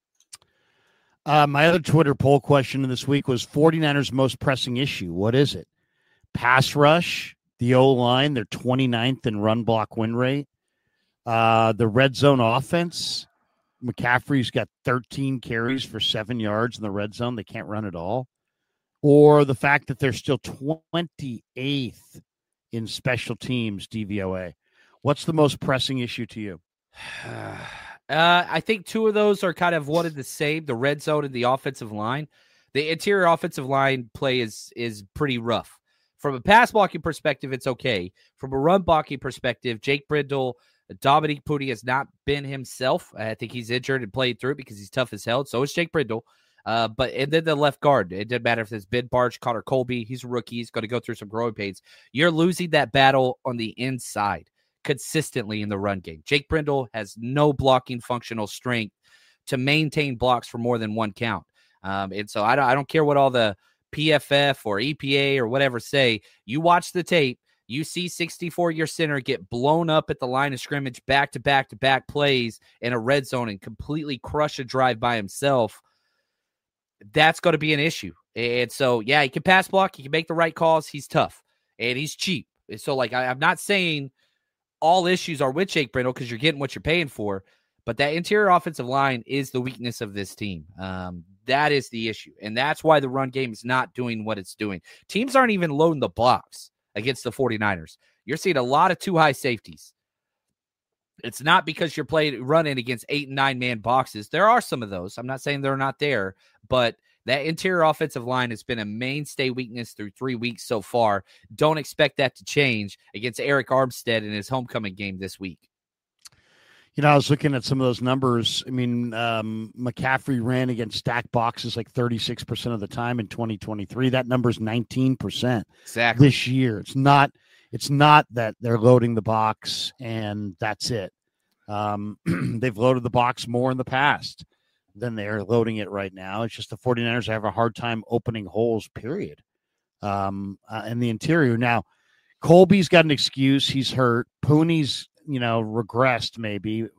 My other Twitter poll question this week was 49ers' most pressing issue. What is it? Pass rush, the O-line, they're 29th in run block win rate. The red zone offense, McCaffrey's got 13 carries for 7 yards in the red zone. They can't run at all. Or the fact that they're still 28th in special teams DVOA. What's the most pressing issue to you? I think 2 of those are kind of one and the same, the red zone and the offensive line. The interior offensive line play is pretty rough. From a pass blocking perspective, it's okay. From a run blocking perspective, Jake Brindle, Dominique Pudi has not been himself. I think he's injured and played through it because he's tough as hell. So is Jake Brindle. And then the left guard, it doesn't matter if it's Ben Barch, Connor Colby. He's a rookie. He's going to go through some growing pains. You're losing that battle on the inside consistently in the run game. Jake Brindle has no blocking functional strength to maintain blocks for more than one count. And so I don't care what all the PFF or EPA or whatever say. You watch the tape, you see 64-year center get blown up at the line of scrimmage back-to-back plays in a red zone and completely crush a drive by himself. That's going to be an issue. And so, yeah, he can pass block. He can make the right calls. He's tough. And he's cheap. And so, like, I'm not saying all issues are with Jake Brindle because you're getting what you're paying for. But that interior offensive line is the weakness of this team. That is the issue. And that's why the run game is not doing what it's doing. Teams aren't even loading the blocks against the 49ers. You're seeing a lot of too high safeties. It's not because you're running against 8 and 9-man boxes. There are some of those. I'm not saying they're not there, but that interior offensive line has been a mainstay weakness through 3 weeks so far. Don't expect that to change against Eric Armstead in his homecoming game this week. You know, I was looking at some of those numbers. I mean, McCaffrey ran against stacked boxes like 36% of the time in 2023. That number's 19% exactly this year. It's not that they're loading the box and that's it. They've loaded the box more in the past than they're loading it right now. It's just the 49ers have a hard time opening holes, period. In the interior. Now, Colby's got an excuse. He's hurt. Pooney's, regressed maybe.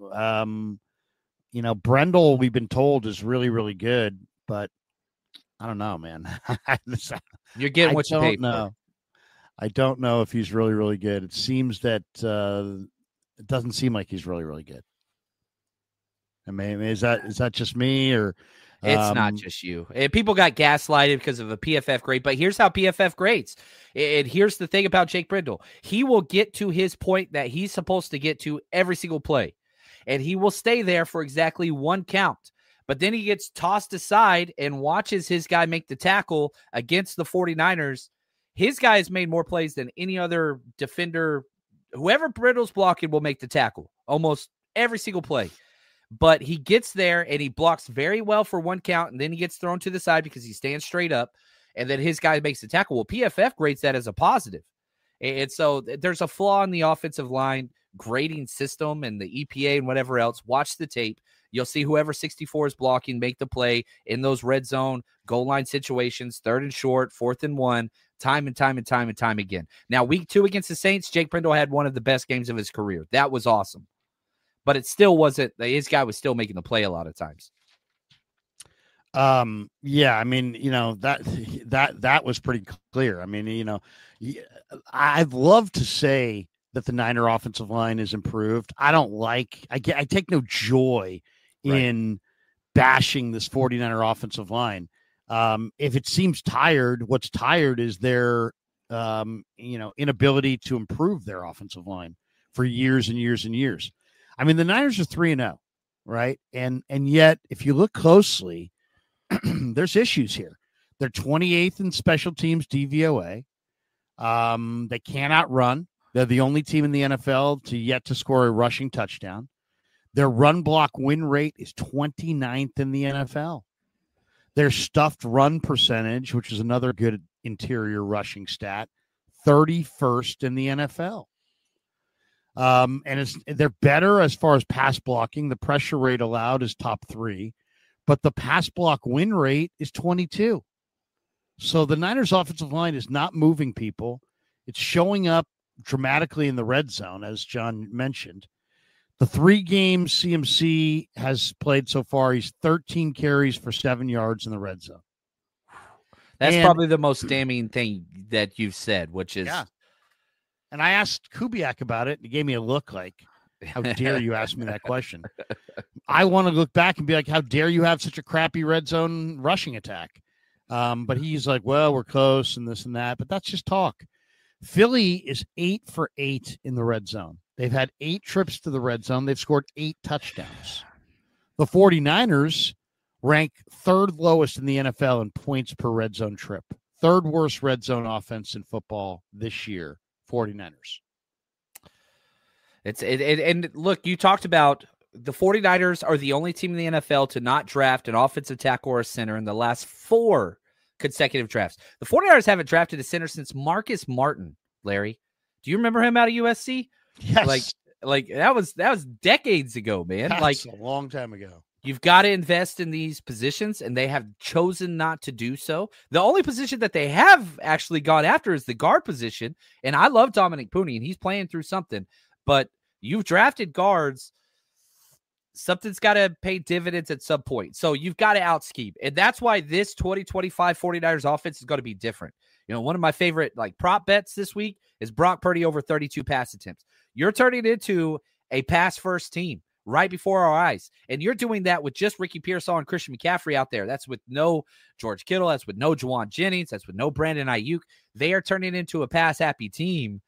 Brendel, we've been told, is really, really good, but I don't know, man. You're getting what you paid for. I don't know if he's really, really good. It seems that it doesn't seem like he's really, really good. I mean, is that just me or? It's not just you. People got gaslighted because of a PFF grade, but here's how PFF grades. And here's the thing about Jake Brindle. He will get to his point that he's supposed to get to every single play, and he will stay there for exactly one count. But then he gets tossed aside and watches his guy make the tackle against the 49ers. His guy has made more plays than any other defender. Whoever Brindle's blocking will make the tackle almost every single play. But he gets there and he blocks very well for one count, and then he gets thrown to the side because he stands straight up, and then his guy makes the tackle. Well, PFF grades that as a positive. And so there's a flaw in the offensive line grading system and the EPA and whatever else. Watch the tape. You'll see whoever 64 is blocking make the play in those red zone goal line situations, 3rd and short, 4th and 1, time and time again. Now, week 2 against the Saints, Jake Brindle had one of the best games of his career. That was awesome. But it still wasn't, his guy was still making the play a lot of times. Yeah, I mean, that was pretty clear. I mean, I'd love to say that the Niner offensive line is improved. I take no joy in bashing this 49er offensive line. If it seems tired, what's tired is their, inability to improve their offensive line for years and years and years. I mean, the Niners are 3-0, right? And yet, if you look closely, there's issues here. They're 28th in special teams DVOA. They cannot run. They're the only team in the NFL to score a rushing touchdown. Their run block win rate is 29th in the NFL. Their stuffed run percentage, which is another good interior rushing stat, 31st in the NFL. And they're better as far as pass blocking. The pressure rate allowed is top 3, but the pass block win rate is 22. So the Niners offensive line is not moving people. It's showing up dramatically in the red zone, as John mentioned. The 3 games CMC has played so far, he's 13 carries for 7 yards in the red zone. That's probably the most damning thing that you've said, which is... Yeah. And I asked Kubiak about it, and he gave me a look like, how dare you ask me that question? I want to look back and be like, how dare you have such a crappy red zone rushing attack? But he's like, well, we're close and this and that. But that's just talk. Philly is 8 for 8 in the red zone. They've had 8 trips to the red zone. They've scored 8 touchdowns. The 49ers rank third lowest in the NFL in points per red zone trip. Third worst red zone offense in football this year, 49ers. And look, you talked about the 49ers are the only team in the NFL to not draft an offensive tackle or a center in the last 4 consecutive drafts. The 49ers haven't drafted a center since Marcus Martin, Larry. Do you remember him out of USC? Yes. Like that was decades ago, man. That's a long time ago. You've got to invest in these positions, and they have chosen not to do so. The only position that they have actually gone after is the guard position, and I love Dominic Pooney, and he's playing through something. But you've drafted guards. Something's got to pay dividends at some point. So you've got to out-scheme. And that's why this 2025 49ers offense is going to be different. You know, one of my favorite prop bets this week is Brock Purdy over 32 pass attempts. You're turning it into a pass-first team right before our eyes. And you're doing that with just Ricky Pearsall and Christian McCaffrey out there. That's with no George Kittle. That's with no Juwan Jennings. That's with no Brandon Ayuk. They are turning into a pass-happy team.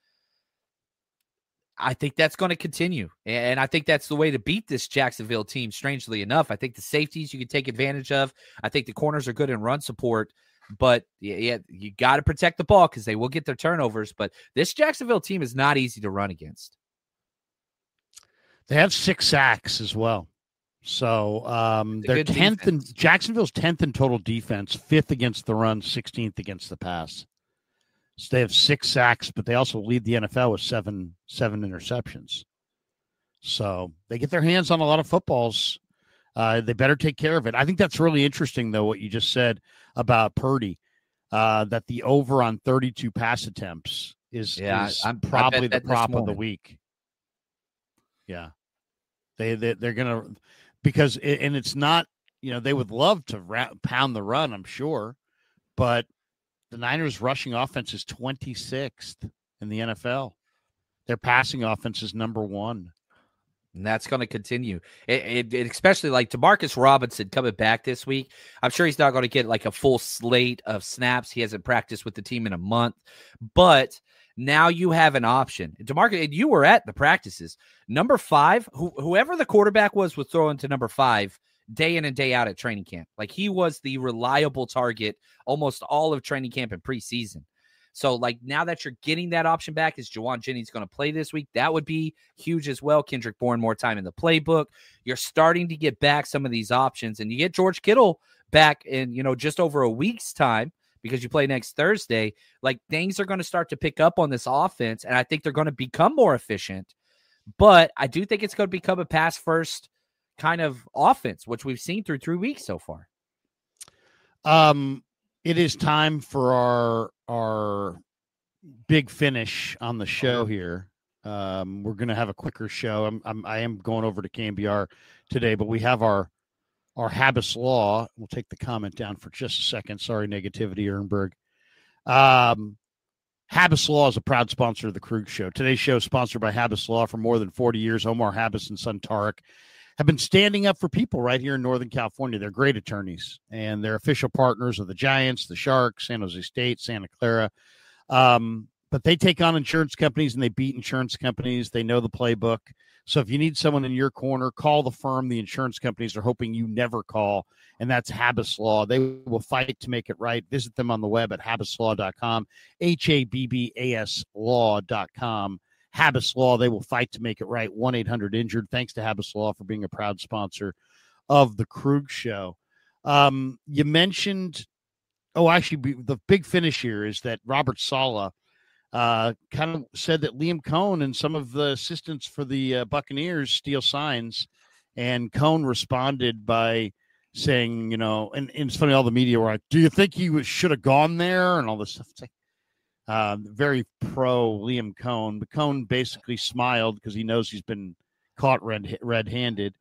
I think that's going to continue. And I think that's the way to beat this Jacksonville team, strangely enough. I think the safeties you can take advantage of. I think the corners are good in run support. But, yeah, you got to protect the ball because they will get their turnovers. But this Jacksonville team is not easy to run against. They have 6 sacks as well. So they're 10th in Jacksonville's 10th in total defense, 5th against the run, 16th against the pass. So they have 6 sacks, but they also lead the NFL with seven interceptions. So they get their hands on a lot of footballs. They better take care of it. I think that's really interesting, though, what you just said about Purdy, that the over on 32 pass attempts is probably the prop of the week. Yeah. They're going to – because – and it's not – they would love to pound the run, I'm sure, but – the Niners' rushing offense is 26th in the NFL. Their passing offense is number 1. And that's going to continue. It especially like Demarcus Robinson coming back this week. I'm sure he's not going to get a full slate of snaps. He hasn't practiced with the team in a month. But now you have an option. Demarcus, and you were at the practices. Number 5, whoever the quarterback was throwing to number 5 day in and day out at training camp. He was the reliable target almost all of training camp and preseason. So, now that you're getting that option back, is Juwan Jennings going to play this week? That would be huge as well. Kendrick Bourne more time in the playbook. You're starting to get back some of these options, and you get George Kittle back in, just over a week's time because you play next Thursday. Things are going to start to pick up on this offense, and I think they're going to become more efficient. But I do think it's going to become a pass-first kind of offense, which we've seen through 3 weeks so far. It is time for our big finish on the show here. We're going to have a quicker show. I am going over to KNBR today, but we have our Habas Law. We'll take the comment down for just a second. Sorry, negativity, Ehrenberg. Habas Law is a proud sponsor of the Krug Show. Today's show is sponsored by Habas Law. For more than 40 years, Omar Habas and son Tarek have been standing up for people right here in Northern California. They're great attorneys, and they're official partners of the Giants, the Sharks, San Jose State, Santa Clara. But they take on insurance companies, and they beat insurance companies. They know the playbook. So if you need someone in your corner, call the firm the insurance companies are hoping you never call, and that's Habas Law. They will fight to make it right. Visit them on the web at habaslaw.com, HABBAS law.com. Habas Law, they will fight to make it right. 1-800-INJURED. Thanks to Habas Law for being a proud sponsor of the Krug Show. You mentioned, the big finish here is that Robert Saleh kind of said that Liam Cohn and some of the assistants for the Buccaneers steal signs, and Cohn responded by saying, and it's funny, all the media were like, do you think he should have gone there, and all this stuff. It's like, very pro Liam Cohn. But Cohn basically smiled because he knows he's been caught red-handed.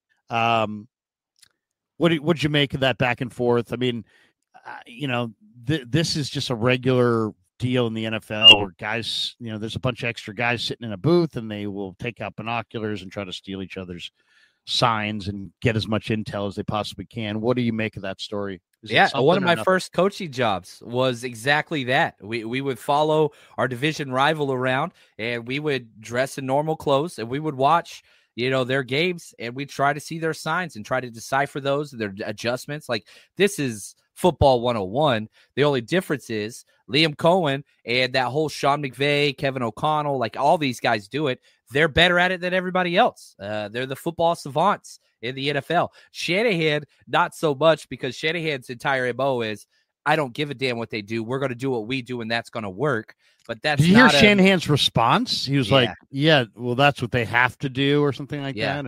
What'd you make of that back and forth? I mean, this is just a regular deal in the NFL where guys, there's a bunch of extra guys sitting in a booth, and they will take out binoculars and try to steal each other's signs and get as much intel as they possibly can. What do you make of that story? One of my first coaching jobs was exactly that. We would follow our division rival around, and we would dress in normal clothes, and we would watch their games, and we try to see their signs and try to decipher those, their adjustments. Like, this is football 101. The only difference is Liam Cohen and that whole Sean McVay, Kevin O'Connell, like all these guys do it. They're better at it than everybody else. They're the football savants in the NFL. Shanahan, not so much, because Shanahan's entire MO is, I don't give a damn what they do. We're going to do what we do, and that's going to work. But that's Did you hear Shanahan's response? He was like, "Yeah, well, that's what they have to do," or something like that.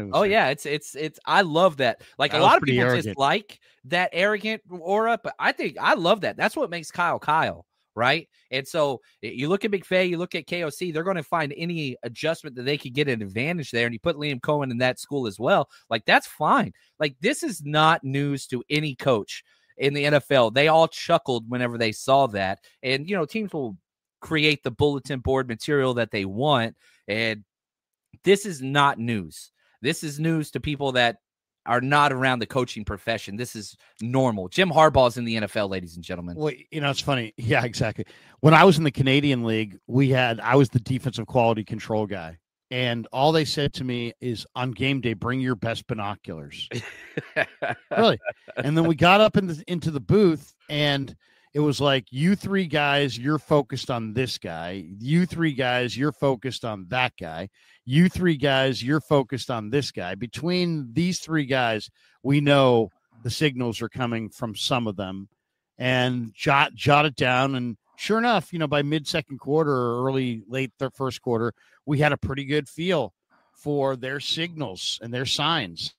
It's. I love that. Like, a lot of people just like that arrogant aura, but I love that. That's what makes Kyle, right? And so you look at McVay, you look at KOC, they're going to find any adjustment that they could get an advantage there. And you put Liam Cohen in that school as well. Like, that's fine. Like, this is not news to any coach in the NFL. They all chuckled whenever they saw that. And, teams will create the bulletin board material that they want. And this is not news. This is news to people that are not around the coaching profession. This is normal. Jim Harbaugh's in the NFL, ladies and gentlemen. Well, it's funny. Yeah, exactly. When I was in the Canadian League, I was the defensive quality control guy. And all they said to me is, on game day, bring your best binoculars. Really. And then we got up into the booth, and it was like, you three guys, you're focused on this guy. You three guys, you're focused on that guy. You three guys, you're focused on this guy. Between these three guys, we know the signals are coming from some of them. And jot it down. And sure enough, by mid-second quarter or late first quarter, we had a pretty good feel for their signals and their signs.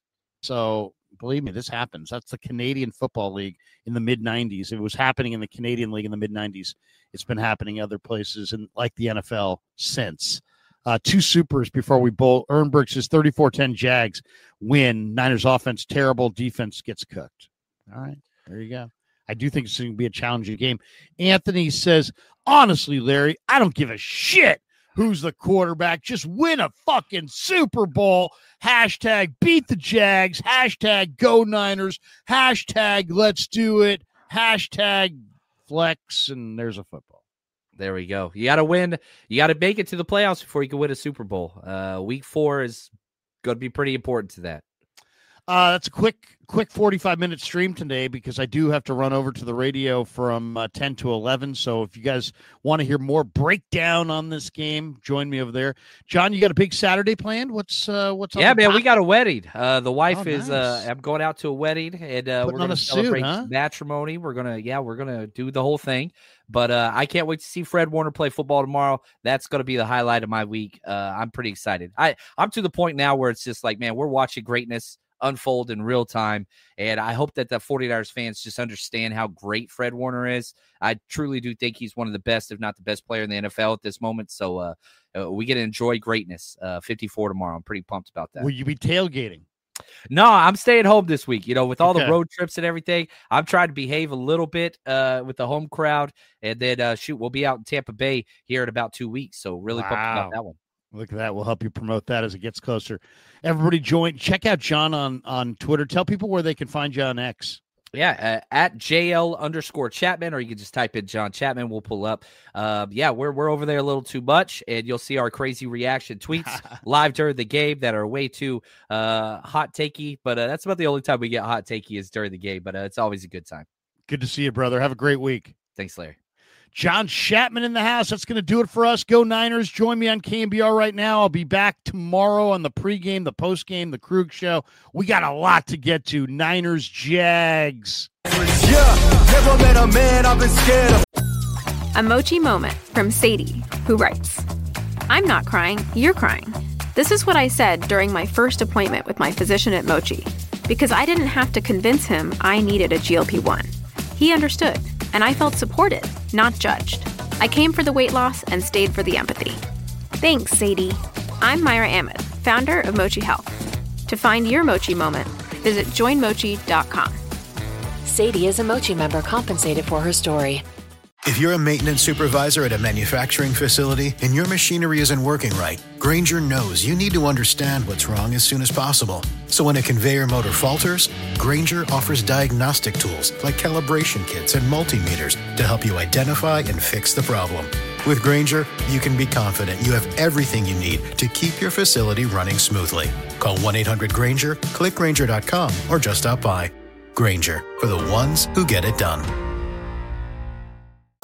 So believe me, this happens. That's the Canadian Football League in the mid-90s. It was happening in the Canadian League in the mid-90s. It's been happening other places, and like the NFL since. Two supers before we bowl. Ernberg says 34-10 Jags win. Niners offense, terrible. Defense gets cooked. All right, there you go. I do think it's going to be a challenging game. Anthony says, honestly, Larry, I don't give a shit who's the quarterback. Just win a fucking Super Bowl. Hashtag beat the Jags. Hashtag go Niners. Hashtag let's do it. Hashtag flex. And there's a football. There we go. You got to win. You got to make it to the playoffs before you can win a Super Bowl. Week 4 is going to be pretty important to that. That's a quick 45-minute stream today, because I do have to run over to the radio from 10 to 11. So if you guys want to hear more breakdown on this game, join me over there. John, you got a big Saturday planned? What's on man, top? We got a wedding. The wife is nice. I'm going out to a wedding, and we're going to celebrate matrimony. We're going to do the whole thing. But I can't wait to see Fred Warner play football tomorrow. That's going to be the highlight of my week. I'm pretty excited. I'm to the point now where it's just like, man, we're watching greatness unfold in real time, and I hope that the 49ers fans just understand how great Fred Warner is. I truly do think he's one of the best, if not the best player in the NFL at this moment. So we get to enjoy greatness. 54 tomorrow. I'm pretty pumped about that. Will you be tailgating? No, I'm staying home this week. With all the road trips and everything, I'm trying to behave a little bit with the home crowd, and then we'll be out in Tampa Bay here in about 2 weeks. So really pumped about that one. Look at that. We'll help you promote that as it gets closer. Everybody check out John on Twitter. Tell people where they can find you on X. Yeah, at JL_Chapman, or you can just type in John Chapman. We'll pull up. We're over there a little too much, and you'll see our crazy reaction tweets live during the game that are way too hot takey. But that's about the only time we get hot takey is during the game. But it's always a good time. Good to see you, brother. Have a great week. Thanks, Larry. John Chapman in the house. That's going to do it for us. Go Niners. Join me on KNBR right now. I'll be back tomorrow on the pregame, the postgame, the Krug Show. We got a lot to get to. Niners, Jags. Never met a man I've been scared of. A Mochi moment from Sadie, who writes, I'm not crying, you're crying. This is what I said during my first appointment with my physician at Mochi, because I didn't have to convince him I needed a GLP-1. He understood, and I felt supported, not judged. I came for the weight loss and stayed for the empathy. Thanks, Sadie. I'm Myra Ahmed, founder of Mochi Health. To find your Mochi moment, visit joinmochi.com. Sadie is a Mochi member compensated for her story. If you're a maintenance supervisor at a manufacturing facility and your machinery isn't working right, Grainger knows you need to understand what's wrong as soon as possible. So when a conveyor motor falters, Grainger offers diagnostic tools like calibration kits and multimeters to help you identify and fix the problem. With Grainger, you can be confident you have everything you need to keep your facility running smoothly. Call 1-800-GRAINGER, click Grainger.com, or just stop by. Grainger, for the ones who get it done.